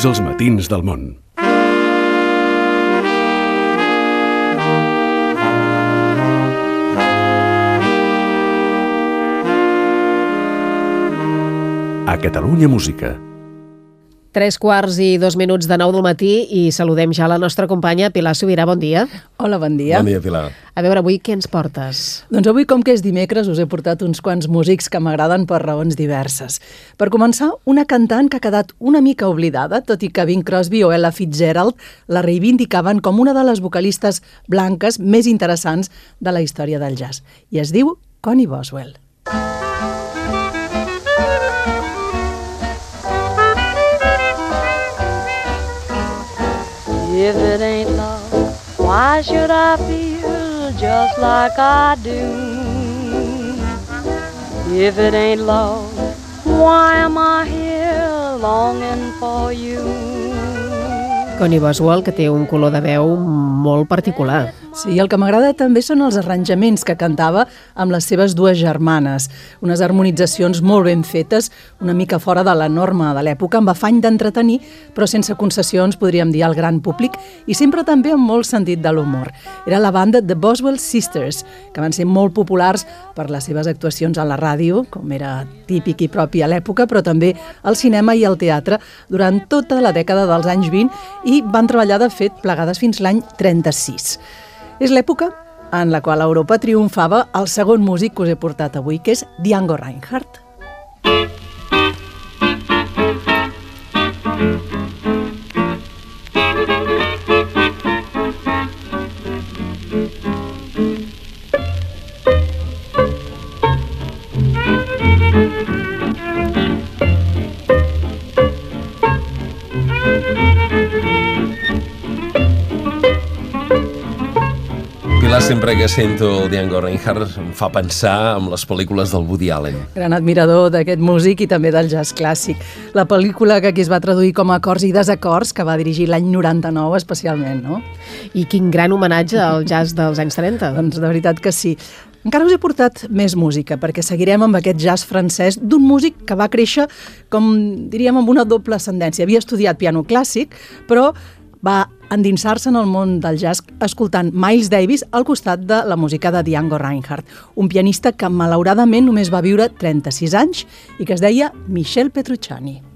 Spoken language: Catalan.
tots els matins del món. A Catalunya Música. 3:02 de 9 del matí i saludem ja la nostra companya Pilar Subirà. Bon dia. Hola, bon dia. Bon dia, Pilar. A veure, avui què ens portes? Doncs avui, com que és dimecres, us he portat uns quants músics que m'agraden per raons diverses. Per començar, una cantant que ha quedat una mica oblidada, tot i que Bing Crosby o Ella Fitzgerald la reivindicaven com una de les vocalistes blanques més interessants de la història del jazz. I es diu Connie Boswell. If it ain't love, why should I feel just like I do? If it ain't love, why am I here longing for you? Connie Boswell, que té un color de veu molt particular. Sí, el que m'agrada també són els arranjaments que cantava amb les seves dues germanes. Unes harmonitzacions molt ben fetes, una mica fora de la norma de l'època, amb afany d'entretenir, però sense concessions, podríem dir, al gran públic, i sempre també amb molt sentit de l'humor. Era la banda The Boswell Sisters, que van ser molt populars per les seves actuacions a la ràdio, com era típic i propi a l'època, però també al cinema i al teatre durant tota la dècada dels anys 20 i van treballar, de fet, plegades fins l'any 36. És l'època en la qual a Europa triomfava el segon músic que us he portat avui, que és Django Reinhardt. Sempre que sento Django Reinhardt em fa pensar en les pel·lícules del Woody Allen. Gran admirador d'aquest músic i també del jazz clàssic. La pel·lícula que aquí es va traduir com a Acords i desacords, que va dirigir l'any 99 especialment, no? I quin gran homenatge al jazz dels anys 30. Doncs de veritat que sí. Encara us he portat més música, perquè seguirem amb aquest jazz francès d'un músic que va créixer, com diríem, amb una doble ascendència. Havia estudiat piano clàssic, però va endinsar-se en el món del jazz escoltant Miles Davis al costat de la música de Django Reinhardt, un pianista que malauradament només va viure 36 anys i que es deia Michel Petrucciani.